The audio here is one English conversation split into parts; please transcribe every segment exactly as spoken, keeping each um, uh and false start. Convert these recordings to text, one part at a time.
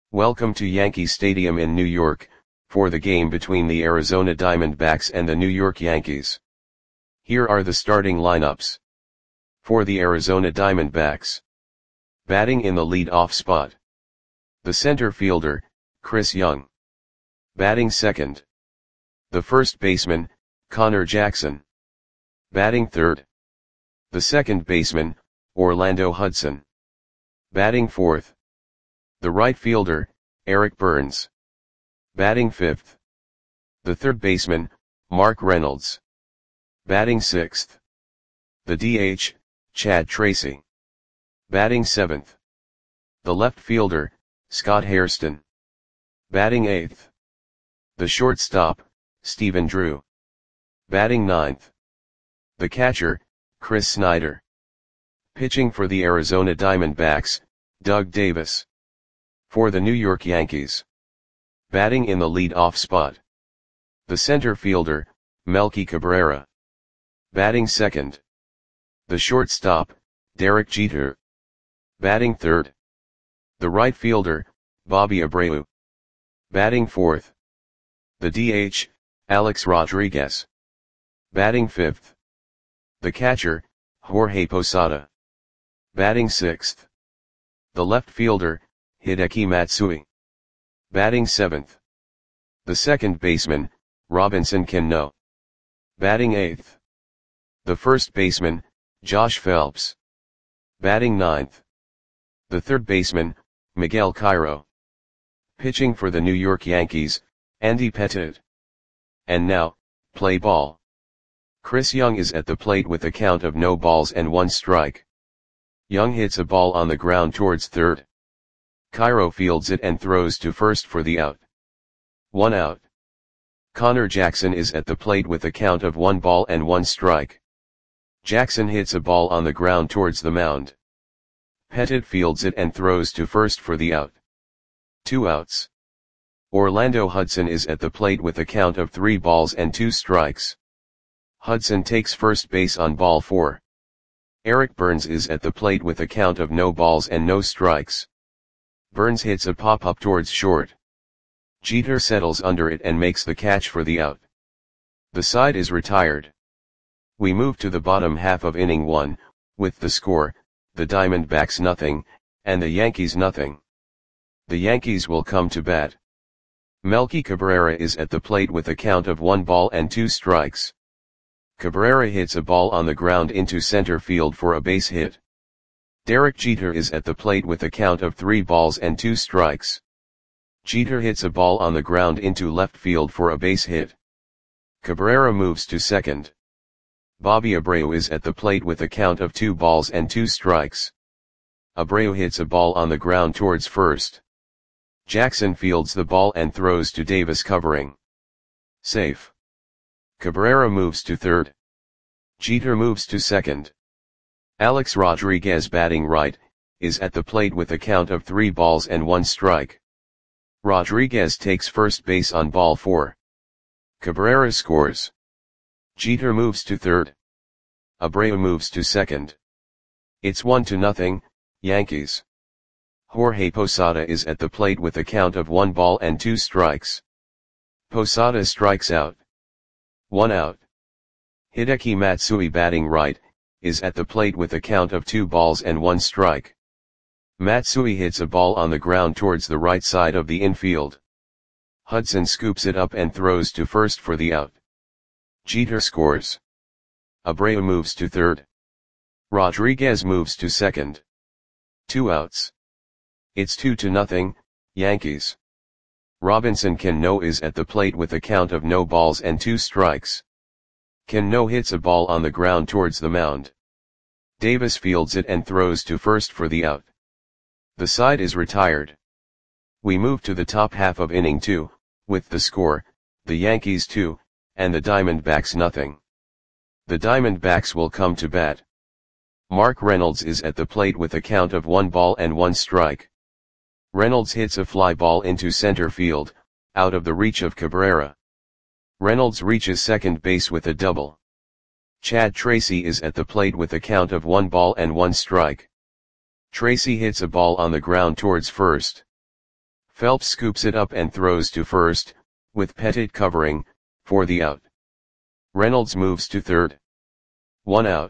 Welcome to Yankee Stadium in New York, for the game between the Arizona Diamondbacks and the New York Yankees. Here are the starting lineups. For the Arizona Diamondbacks. Batting in the lead-off spot. The center fielder, Chris Young. Batting second. The first baseman, Connor Jackson. Batting third. The second baseman, Orlando Hudson. Batting fourth. The right fielder, Eric Burns. Batting fifth. The third baseman, Mark Reynolds. Batting sixth. The D H, Chad Tracy. Batting seventh. The left fielder, Scott Hairston. Batting eighth. The shortstop, Stephen Drew. Batting ninth. The catcher, Chris Snyder. Pitching for the Arizona Diamondbacks, Doug Davis. For the New York Yankees. Batting in the lead-off spot. The center fielder, Melky Cabrera. Batting second. The shortstop, Derek Jeter. Batting third. The right fielder, Bobby Abreu. Batting fourth. The D H, Alex Rodriguez. Batting fifth. The catcher, Jorge Posada. Batting sixth. The left fielder, Hideki Matsui. Batting seventh. The second baseman, Robinson Cano. Batting eighth. The first baseman, Josh Phelps. Batting ninth. The third baseman, Miguel Cairo. Pitching for the New York Yankees, Andy Pettitte. And now, play ball. Chris Young is at the plate with a count of no balls and one strike. Young hits a ball on the ground towards third. Cairo fields it and throws to first for the out. One out. Connor Jackson is at the plate with a count of one ball and one strike. Jackson hits a ball on the ground towards the mound. Pettitte fields it and throws to first for the out. Two outs. Orlando Hudson is at the plate with a count of three balls and two strikes. Hudson takes first base on ball four. Eric Burns is at the plate with a count of no balls and no strikes. Burns hits a pop-up towards short. Jeter settles under it and makes the catch for the out. The side is retired. We move to the bottom half of inning one, with the score, the Diamondbacks nothing, and the Yankees nothing. The Yankees will come to bat. Melky Cabrera is at the plate with a count of one ball and two strikes. Cabrera hits a ball on the ground into center field for a base hit. Derek Jeter is at the plate with a count of three balls and two strikes. Jeter hits a ball on the ground into left field for a base hit. Cabrera moves to second. Bobby Abreu is at the plate with a count of two balls and two strikes. Abreu hits a ball on the ground towards first. Jackson fields the ball and throws to Davis covering. Safe. Cabrera moves to third. Jeter moves to second. Alex Rodriguez, batting right, is at the plate with a count of three balls and one strike. Rodriguez takes first base on ball four. Cabrera scores. Jeter moves to third. Abreu moves to second. It's one to nothing, Yankees. Jorge Posada is at the plate with a count of one ball and two strikes. Posada strikes out. One out. Hideki Matsui, batting right, is at the plate with a count of two balls and one strike. Matsui hits a ball on the ground towards the right side of the infield. Hudson scoops it up and throws to first for the out. Jeter scores. Abreu moves to third. Rodriguez moves to second. Two outs. It's two to nothing, Yankees. Robinson Cano is at the plate with a count of no balls and two strikes. Cano hits a ball on the ground towards the mound. Davis fields it and throws to first for the out. The side is retired. We move to the top half of inning two, with the score, the Yankees two, and the Diamondbacks nothing. The Diamondbacks will come to bat. Mark Reynolds is at the plate with a count of one ball and one strike. Reynolds hits a fly ball into center field, out of the reach of Cabrera. Reynolds reaches second base with a double. Chad Tracy is at the plate with a count of one ball and one strike. Tracy hits a ball on the ground towards first. Phelps scoops it up and throws to first, with Pettit covering, for the out. Reynolds moves to third. One out.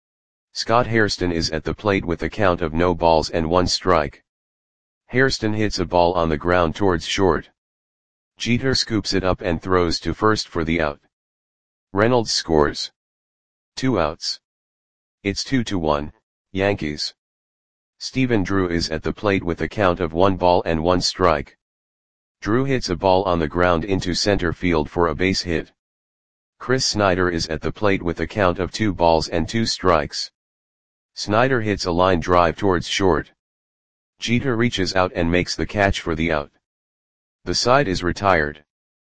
Scott Hairston is at the plate with a count of no balls and one strike. Hairston hits a ball on the ground towards short. Jeter scoops it up and throws to first for the out. Reynolds scores. Two outs. It's two to one, Yankees. Stephen Drew is at the plate with a count of one ball and one strike. Drew hits a ball on the ground into center field for a base hit. Chris Snyder is at the plate with a count of two balls and two strikes. Snyder hits a line drive towards short. Jeter reaches out and makes the catch for the out. The side is retired.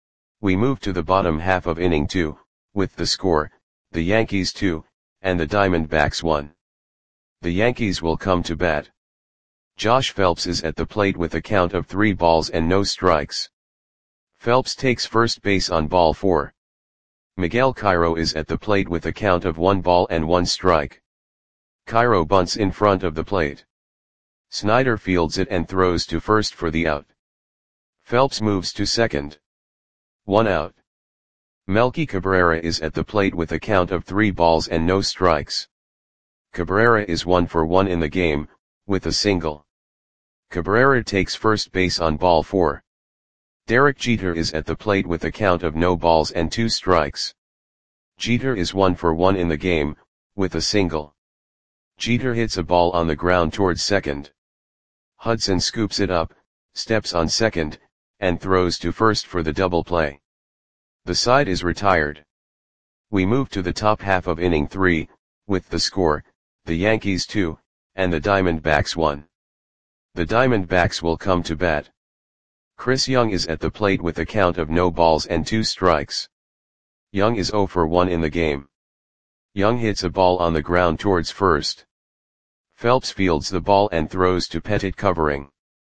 We move to the bottom half of inning two, with the score, the Yankees two, and the Diamondbacks one. The Yankees will come to bat. Josh Phelps is at the plate with a count of three balls and no strikes. Phelps takes first base on ball four. Miguel Cairo is at the plate with a count of one ball and one strike. Cairo bunts in front of the plate. Snyder fields it and throws to first for the out. Phelps moves to second. One out. Melky Cabrera is at the plate with a count of three balls and no strikes. Cabrera is one for one in the game, with a single. Cabrera takes first base on ball four. Derek Jeter is at the plate with a count of no balls and two strikes. Jeter is one for one in the game, with a single. Jeter hits a ball on the ground towards second. Hudson scoops it up, steps on second, and throws to first for the double play. The side is retired. We move to the top half of inning three, with the score, the Yankees two, and the Diamondbacks one. The Diamondbacks will come to bat. Chris Young is at the plate with a count of no balls and two strikes. Young is zero for one in the game. Young hits a ball on the ground towards first. Phelps fields the ball and throws to Pettit covering.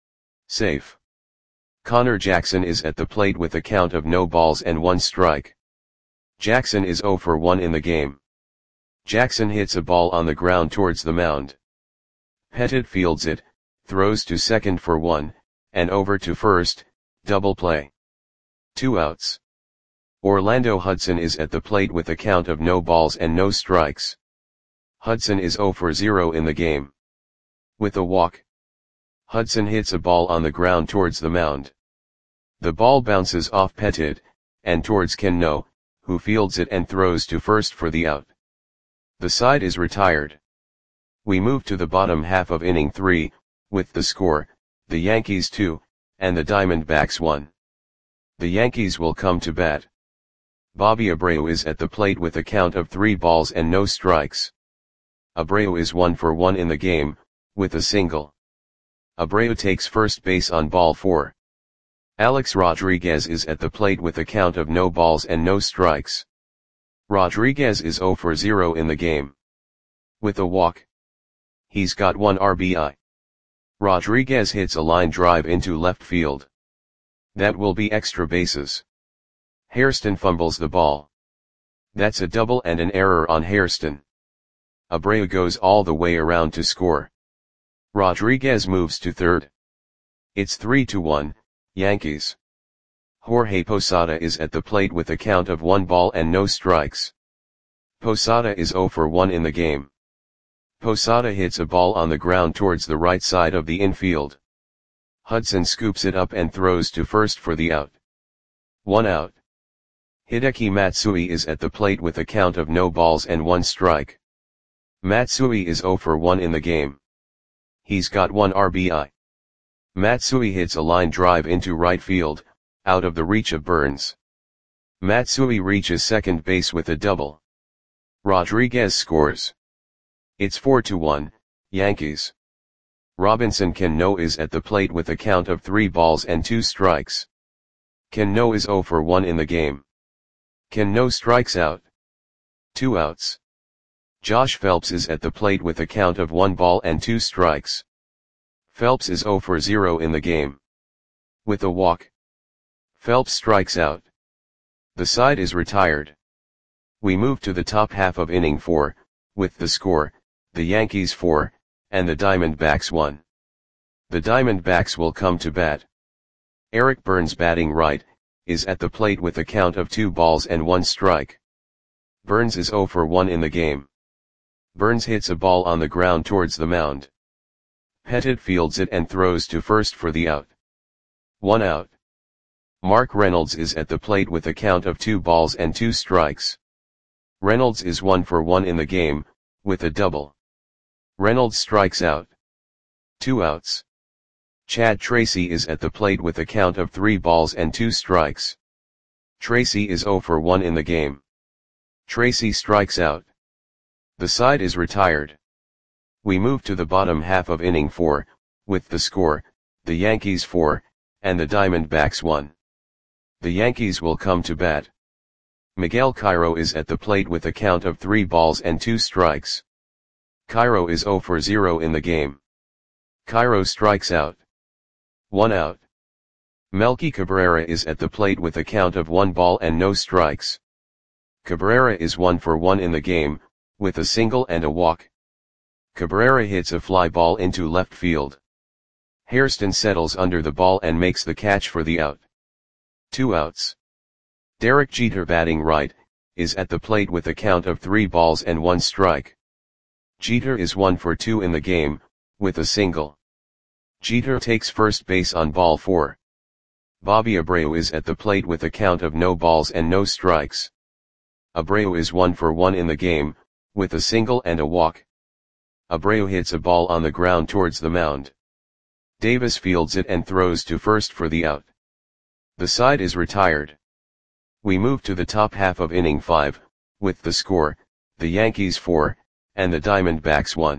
Safe. Connor Jackson is at the plate with a count of no balls and one strike. Jackson is zero for one in the game. Jackson hits a ball on the ground towards the mound. Pettit fields it, throws to second for one, and over to first, double play. Two outs. Orlando Hudson is at the plate with a count of no balls and no strikes. Hudson is zero for zero in the game. With a walk. Hudson hits a ball on the ground towards the mound. The ball bounces off Pettit, and towards Ken No, who fields it and throws to first for the out. The side is retired. We move to the bottom half of inning three, with the score, the Yankees two, and the Diamondbacks one. The Yankees will come to bat. Bobby Abreu is at the plate with a count of three balls and no strikes. Abreu is one for one in the game, with a single. Abreu takes first base on ball four. Alex Rodriguez is at the plate with a count of no balls and no strikes. Rodriguez is zero for zero in the game. With a walk. He's got one R B I. Rodriguez hits a line drive into left field. That will be extra bases. Hairston fumbles the ball. That's a double and an error on Hairston. Abreu goes all the way around to score. Rodriguez moves to third. It's three to one, Yankees. Jorge Posada is at the plate with a count of one ball and no strikes. Posada is zero for one in the game. Posada hits a ball on the ground towards the right side of the infield. Hudson scoops it up and throws to first for the out. One out. Hideki Matsui is at the plate with a count of no balls and one strike. Matsui is zero for one in the game. He's got one R B I. Matsui hits a line drive into right field, out of the reach of Burns. Matsui reaches second base with a double. Rodriguez scores. It's four to one, Yankees. Robinson Cano is at the plate with a count of three balls and two strikes. Cano is zero for one in the game. Cano strikes out. Two outs. Josh Phelps is at the plate with a count of one ball and two strikes. Phelps is zero for zero in the game. With a walk. Phelps strikes out. The side is retired. We move to the top half of inning four, with the score, the Yankees four, and the Diamondbacks one. The Diamondbacks will come to bat. Eric Burns batting right, is at the plate with a count of two balls and one strike. Burns is oh for one in the game. Burns hits a ball on the ground towards the mound. Pettit fields it and throws to first for the out. One out. Mark Reynolds is at the plate with a count of two balls and two strikes. Reynolds is one for one in the game, with a double. Reynolds strikes out. Two outs. Chad Tracy is at the plate with a count of three balls and two strikes. Tracy is oh for one in the game. Tracy strikes out. The side is retired. We move to the bottom half of inning four, with the score, the Yankees four, and the Diamondbacks one. The Yankees will come to bat. Miguel Cairo is at the plate with a count of three balls and two strikes. Cairo is oh for zero in the game. Cairo strikes out. One out. Melky Cabrera is at the plate with a count of one ball and no strikes. Cabrera is one for one in the game, with a single and a walk. Cabrera hits a fly ball into left field. Hairston settles under the ball and makes the catch for the out. Two outs. Derek Jeter batting right, is at the plate with a count of three balls and one strike. Jeter is one for two in the game, with a single. Jeter takes first base on ball four. Bobby Abreu is at the plate with a count of no balls and no strikes. Abreu is one for one in the game, with a single and a walk. Abreu hits a ball on the ground towards the mound. Davis fields it and throws to first for the out. The side is retired. We move to the top half of inning five, with the score, the Yankees four, and the Diamondbacks one.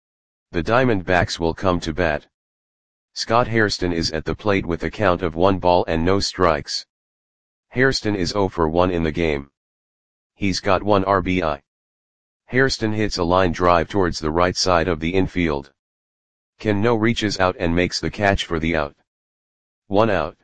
The Diamondbacks will come to bat. Scott Hairston is at the plate with a count of one ball and no strikes. Hairston is oh for one in the game. He's got one R B I. Hairston hits a line drive towards the right side of the infield. Cano reaches out and makes the catch for the out. One out.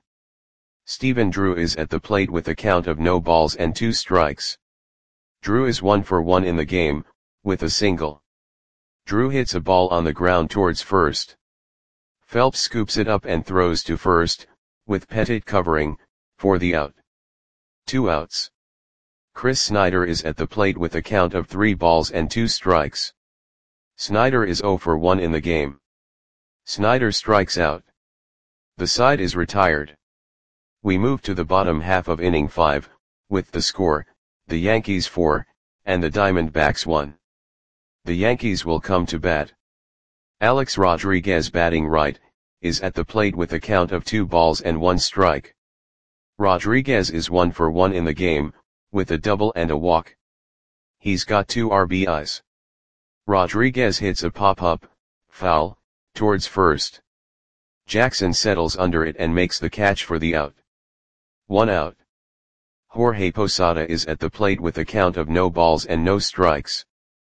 Stephen Drew is at the plate with a count of no balls and two strikes. Drew is one for one in the game, with a single. Drew hits a ball on the ground towards first. Phelps scoops it up and throws to first, with Pettit covering, for the out. Two outs. Chris Snyder is at the plate with a count of three balls and two strikes. Snyder is oh for one in the game. Snyder strikes out. The side is retired. We move to the bottom half of inning five, with the score, the Yankees four, and the Diamondbacks one. The Yankees will come to bat. Alex Rodriguez batting right, is at the plate with a count of two balls and one strike. Rodriguez is one for one in the game, with a double and a walk. He's got two R B Is. Rodriguez hits a pop-up, foul, towards first. Jackson settles under it and makes the catch for the out. One out. Jorge Posada is at the plate with a count of no balls and no strikes.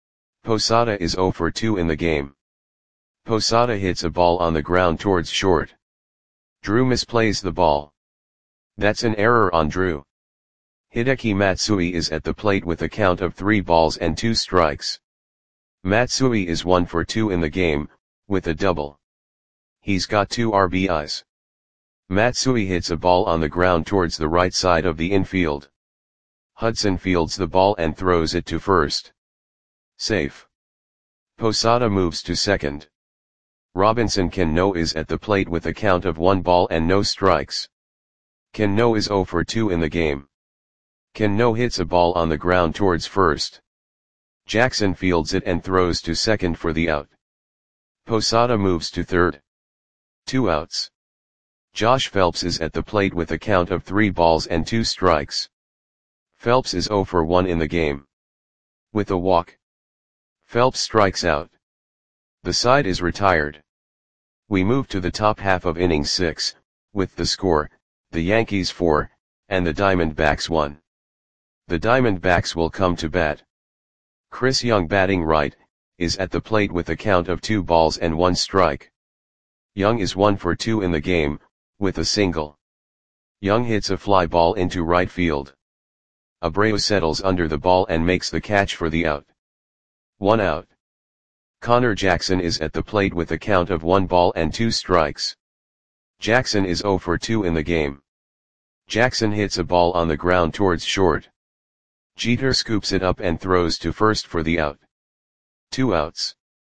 Posada is oh for two in the game. Posada hits a ball on the ground towards short. Drew misplays the ball. That's an error on Drew. Hideki Matsui is at the plate with a count of three balls and two strikes. Matsui is one for two in the game, with a double. He's got two R B Is. Matsui hits a ball on the ground towards the right side of the infield. Hudson fields the ball and throws it to first. Safe. Posada moves to second. Robinson Cano is at the plate with a count of one ball and no strikes. Cano is oh for two in the game. Cano hits a ball on the ground towards first. Jackson fields it and throws to second for the out. Posada moves to third. Two outs. Josh Phelps is at the plate with a count of three balls and two strikes. Phelps is oh for one in the game. With a walk. Phelps strikes out. The side is retired. We move to the top half of inning six, with the score, the Yankees four, and the Diamondbacks one. The Diamondbacks will come to bat. Chris Young batting right, is at the plate with a count of two balls and one strike. Young is one for two in the game, with a single. Young hits a fly ball into right field. Abreu settles under the ball and makes the catch for the out. One out. Connor Jackson is at the plate with a count of one ball and two strikes. Jackson is zero for two in the game. Jackson hits a ball on the ground towards short. Jeter scoops it up and throws to first for the out. Two outs.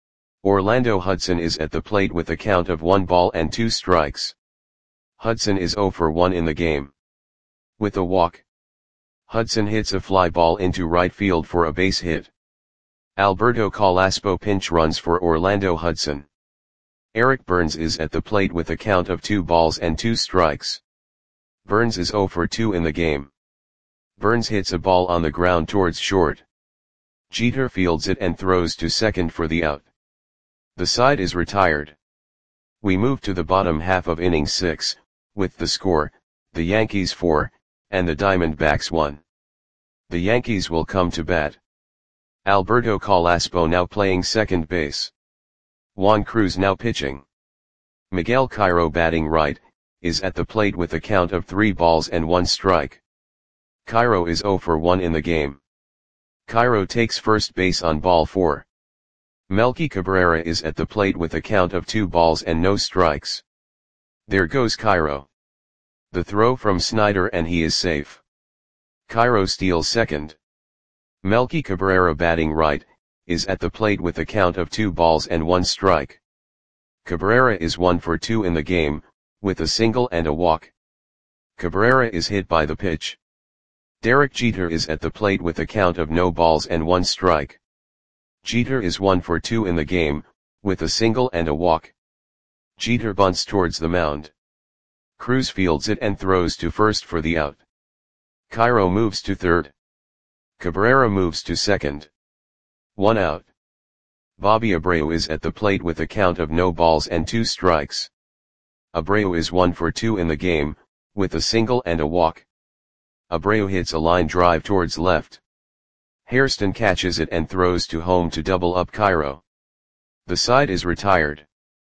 Orlando Hudson is at the plate with a count of one ball and two strikes. Hudson is zero for one in the game. With a walk, Hudson hits a fly ball into right field for a base hit. Alberto Calaspo pinch runs for Orlando Hudson. Eric Burns is at the plate with a count of two balls and two strikes. Burns is zero for two in the game. Burns hits a ball on the ground towards short. Jeter fields it and throws to second for the out. The side is retired. We move to the bottom half of inning six, with the score, the Yankees four, and the Diamondbacks one. The Yankees will come to bat. Alberto Calaspo now playing second base. Juan Cruz now pitching. Miguel Cairo batting right, is at the plate with a count of three balls and one strike. Cairo is zero for one in the game. Cairo takes first base on ball four. Melky Cabrera is at the plate with a count of two balls and no strikes. There goes Cairo. The throw from Snyder and he is safe. Cairo steals second. Melky Cabrera batting right, is at the plate with a count of two balls and one strike. Cabrera is one for two in the game, with a single and a walk. Cabrera is hit by the pitch. Derek Jeter is at the plate with a count of no balls and one strike. Jeter is one for two in the game, with a single and a walk. Jeter bunts towards the mound. Cruz fields it and throws to first for the out. Cairo moves to third. Cabrera moves to second. One out. Bobby Abreu is at the plate with a count of no balls and two strikes. Abreu is one for two in the game, with a single and a walk. Abreu hits a line drive towards left. Hairston catches it and throws to home to double up Cairo. The side is retired.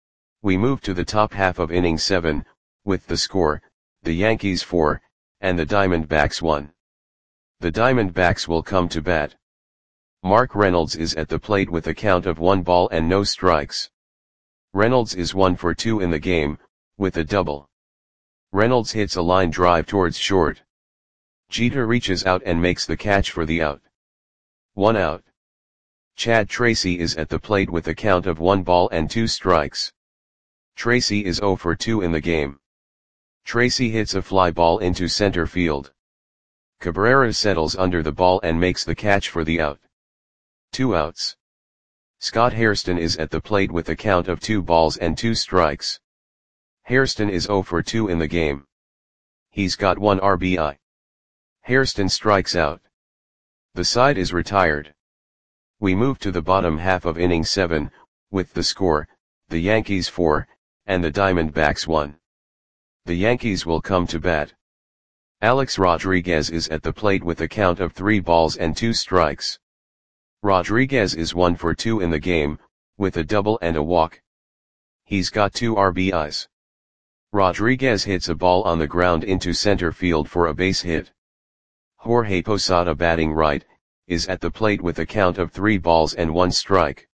We move to the top half of inning seven, with the score, the Yankees four, and the Diamondbacks one. The Diamondbacks will come to bat. Mark Reynolds is at the plate with a count of one ball and no strikes. Reynolds is one for two in the game, with a double. Reynolds hits a line drive towards short. Jeter reaches out and makes the catch for the out. One out. Chad Tracy is at the plate with a count of one ball and two strikes. Tracy is zero for two in the game. Tracy hits a fly ball into center field. Cabrera settles under the ball and makes the catch for the out. Two outs. Scott Hairston is at the plate with a count of two balls and two strikes. Hairston is zero for two in the game. He's got one R B I. Hairston strikes out. The side is retired. We move to the bottom half of inning seven, with the score, the Yankees four, and the Diamondbacks one. The Yankees will come to bat. Alex Rodriguez is at the plate with a count of three balls and two strikes. Rodriguez is one for two in the game, with a double and a walk. He's got two R B Is. Rodriguez hits a ball on the ground into center field for a base hit. Jorge Posada batting right, is at the plate with a count of three balls and one strike.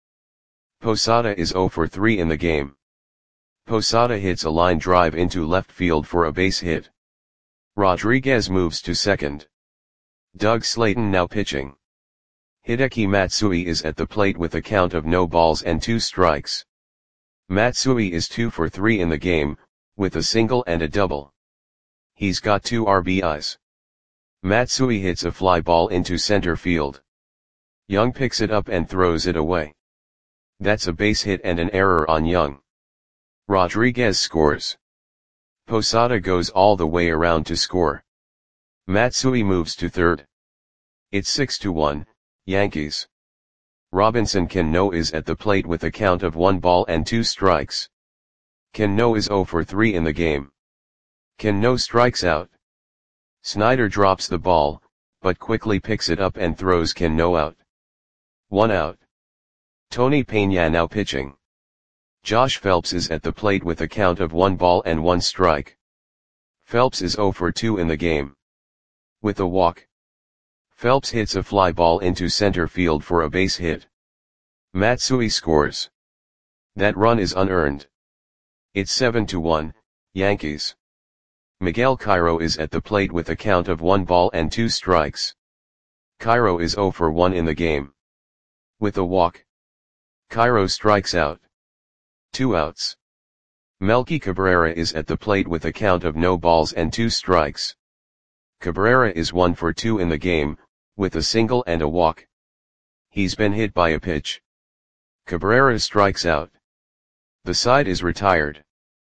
Posada is zero for three in the game. Posada hits a line drive into left field for a base hit. Rodriguez moves to second. Doug Slayton now pitching. Hideki Matsui is at the plate with a count of no balls and two strikes. Matsui is two for three in the game, with a single and a double. He's got two R B Is. Matsui hits a fly ball into center field. Young picks it up and throws it away. That's a base hit and an error on Young. Rodriguez scores. Posada goes all the way around to score. Matsui moves to third. It's six to one, Yankees. Robinson Cano is at the plate with a count of one ball and two strikes. Cano is zero for three in the game. Cano strikes out. Snyder drops the ball, but quickly picks it up and throws Cano out. One out. Tony Peña now pitching. Josh Phelps is at the plate with a count of one ball and one strike. Phelps is zero for two in the game. With a walk. Phelps hits a fly ball into center field for a base hit. Matsui scores. That run is unearned. It's seven to one, Yankees. Miguel Cairo is at the plate with a count of one ball and two strikes. Cairo is zero for one in the game. With a walk, Cairo strikes out. Two outs. Melky Cabrera is at the plate with a count of no balls and two strikes. Cabrera is one for two in the game, with a single and a walk. He's been hit by a pitch. Cabrera strikes out. The side is retired.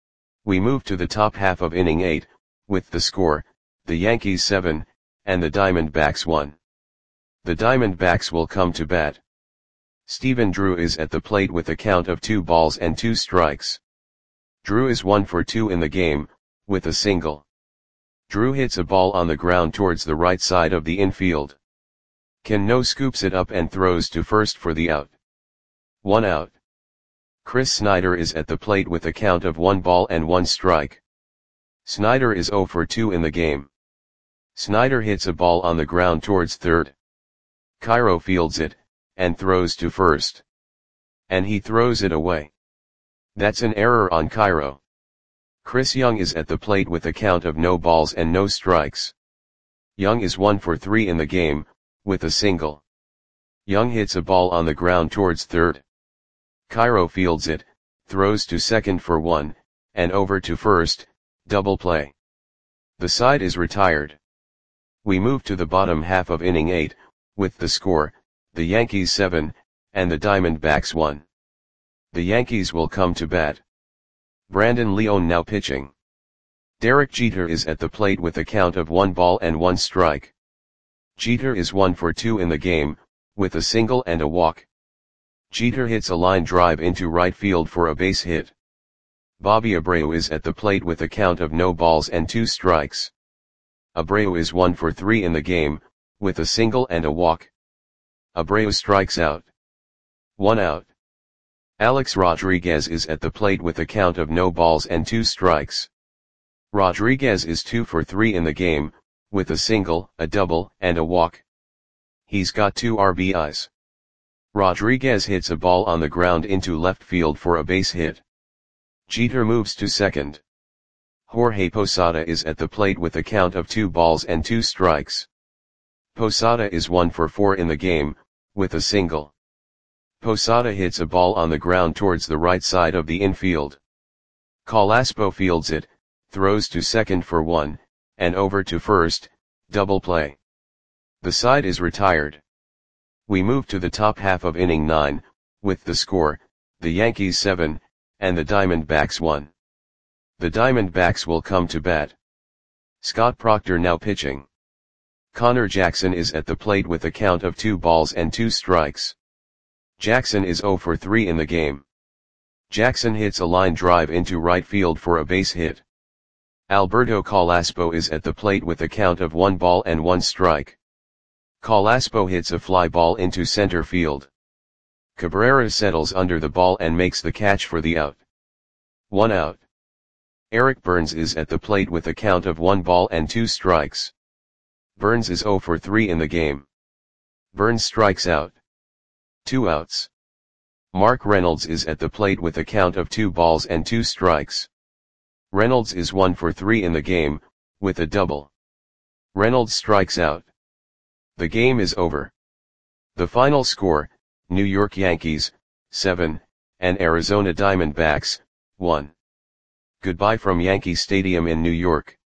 We move to the top half of inning eight, with the score, the Yankees seven, and the Diamondbacks one. The Diamondbacks will come to bat. Stephen Drew is at the plate with a count of two balls and two strikes. Drew is one for two in the game, with a single. Drew hits a ball on the ground towards the right side of the infield. Cano scoops it up and throws to first for the out. One out. Chris Snyder is at the plate with a count of one ball and one strike. Snyder is zero for two in the game. Snyder hits a ball on the ground towards third. Cairo fields it, and throws to first. And he throws it away. That's an error on Cairo. Chris Young is at the plate with a count of no balls and no strikes. Young is one for three in the game, with a single. Young hits a ball on the ground towards third. Cairo fields it, throws to second for one, and over to first, double play. The side is retired. We move to the bottom half of inning eight, with the score, the Yankees seven, and the Diamondbacks one. The Yankees will come to bat. Brandon Leone now pitching. Derek Jeter is at the plate with a count of one ball and one strike. Jeter is one for two in the game, with a single and a walk. Jeter hits a line drive into right field for a base hit. Bobby Abreu is at the plate with a count of no balls and two strikes. Abreu is one for three in the game, with a single and a walk. Abreu strikes out. One out. Alex Rodriguez is at the plate with a count of no balls and two strikes. Rodriguez is two for three in the game, with a single, a double, and a walk. He's got two R B Is. Rodriguez hits a ball on the ground into left field for a base hit. Jeter moves to second. Jorge Posada is at the plate with a count of two balls and two strikes. Posada is one for four in the game, with a single. Posada hits a ball on the ground towards the right side of the infield. Calaspo fields it, throws to second for one, and over to first, double play. The side is retired. We move to the top half of inning nine, with the score, the Yankees seven, and the Diamondbacks one. The Diamondbacks will come to bat. Scott Proctor now pitching. Connor Jackson is at the plate with a count of two balls and two strikes. Jackson is zero for three in the game. Jackson hits a line drive into right field for a base hit. Alberto Calaspo is at the plate with a count of one ball and one strike. Calaspo hits a fly ball into center field. Cabrera settles under the ball and makes the catch for the out. One out. Eric Burns is at the plate with a count of one ball and two strikes. Burns is zero for three in the game. Burns strikes out. Two outs. Mark Reynolds is at the plate with a count of two balls and two strikes. Reynolds is one for three in the game, with a double. Reynolds strikes out. The game is over. The final score, New York Yankees, seven, and Arizona Diamondbacks, one. Goodbye from Yankee Stadium in New York.